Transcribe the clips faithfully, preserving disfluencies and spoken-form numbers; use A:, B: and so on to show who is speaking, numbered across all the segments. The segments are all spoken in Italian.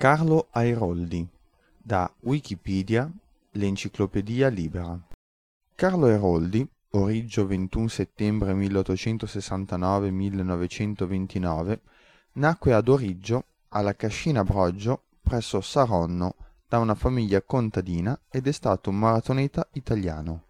A: Carlo Airoldi, da Wikipedia, l'Enciclopedia Libera. Carlo Airoldi, Origgio ventuno settembre milleottocentosessantanove millenovecentoventinove, nacque ad Origgio, alla Cascina Broggio, presso Saronno, da una famiglia contadina ed è stato un maratoneta italiano.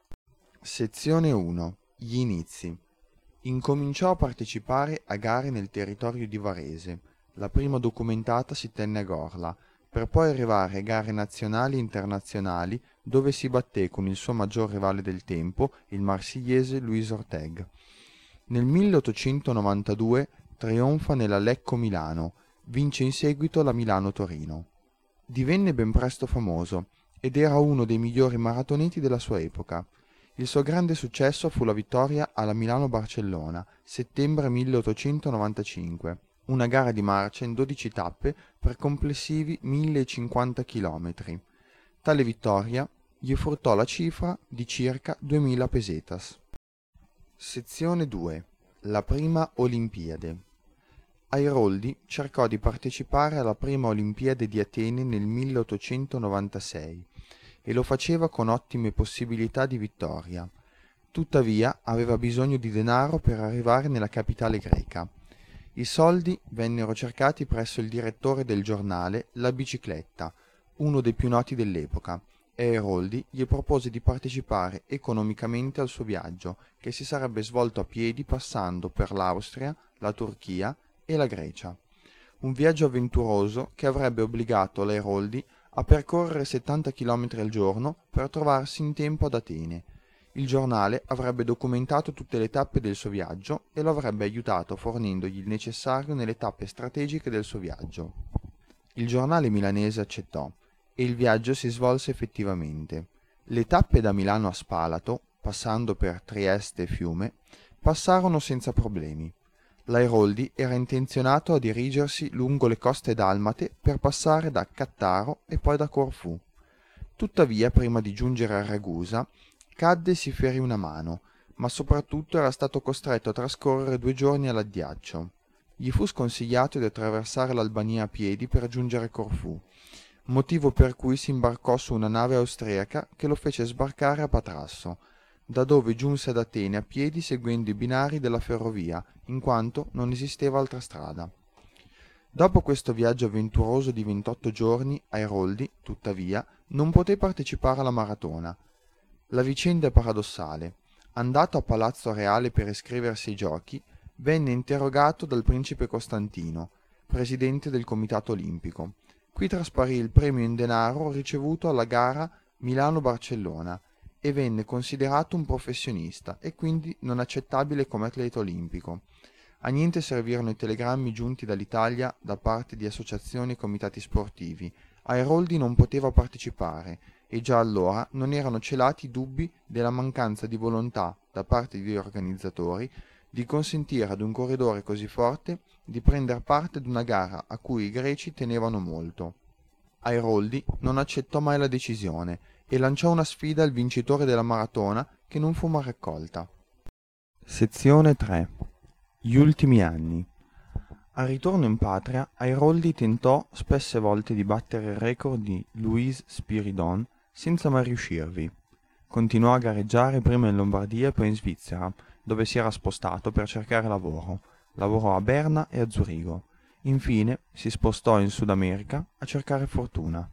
A: Sezione uno. Gli inizi. Incominciò a partecipare a gare nel territorio di Varese. La prima documentata si tenne a Gorla, per poi arrivare a gare nazionali e internazionali dove si batté con il suo maggior rivale del tempo, il marsigliese Luis Ortega. Nel milleottocentonovantadue trionfa nella Lecco Milano, vince in seguito la Milano-Torino. Divenne ben presto famoso ed era uno dei migliori maratoneti della sua epoca. Il suo grande successo fu la vittoria alla Milano-Barcellona, settembre milleottocentonovantacinque, una gara di marcia in dodici tappe per complessivi millecinquanta chilometri. Tale vittoria gli fruttò la cifra di circa duemila pesetas. Sezione due. La prima Olimpiade. Airoldi cercò di partecipare alla prima Olimpiade di Atene nel milleottocentonovantasei e lo faceva con ottime possibilità di vittoria. Tuttavia aveva bisogno di denaro per arrivare nella capitale greca. I soldi vennero cercati presso il direttore del giornale La Bicicletta, uno dei più noti dell'epoca, e Airoldi gli propose di partecipare economicamente al suo viaggio, che si sarebbe svolto a piedi passando per l'Austria, la Turchia e la Grecia. Un viaggio avventuroso che avrebbe obbligato l'Airoldi a percorrere settanta chilometri al giorno per trovarsi in tempo ad Atene. Il giornale avrebbe documentato tutte le tappe del suo viaggio e lo avrebbe aiutato fornendogli il necessario nelle tappe strategiche del suo viaggio. Il giornale milanese accettò e il viaggio si svolse effettivamente. Le tappe da Milano a Spalato, passando per Trieste e Fiume, passarono senza problemi. L'Airoldi era intenzionato a dirigersi lungo le coste dalmate per passare da Cattaro e poi da Corfù. Tuttavia, prima di giungere a Ragusa, cadde e si ferì una mano, ma soprattutto era stato costretto a trascorrere due giorni all'addiaccio. Gli fu sconsigliato di attraversare l'Albania a piedi per giungere a Corfù, motivo per cui si imbarcò su una nave austriaca che lo fece sbarcare a Patrasso, da dove giunse ad Atene a piedi seguendo i binari della ferrovia, in quanto non esisteva altra strada. Dopo questo viaggio avventuroso di ventotto giorni, Airoldi, tuttavia, non poté partecipare alla maratona. La vicenda è paradossale. Andato a Palazzo Reale per iscriversi ai giochi, venne interrogato dal principe Costantino, presidente del Comitato Olimpico. Qui trasparì il premio in denaro ricevuto alla gara Milano-Barcellona e venne considerato un professionista e quindi non accettabile come atleta olimpico. A niente servirono i telegrammi giunti dall'Italia da parte di associazioni e comitati sportivi. Airoldi non poteva partecipare e già allora non erano celati dubbi della mancanza di volontà da parte degli organizzatori di consentire ad un corridore così forte di prendere parte ad una gara a cui i greci tenevano molto. Airoldi non accettò mai la decisione e lanciò una sfida al vincitore della maratona che non fu mai raccolta. Sezione tre. Gli ultimi anni. Al ritorno in patria, Airoldi tentò spesse volte di battere il record di Louis Spiridon senza mai riuscirvi. Continuò a gareggiare prima in Lombardia e poi in Svizzera, dove si era spostato per cercare lavoro. Lavorò a Berna e a Zurigo. Infine si spostò in Sud America a cercare fortuna.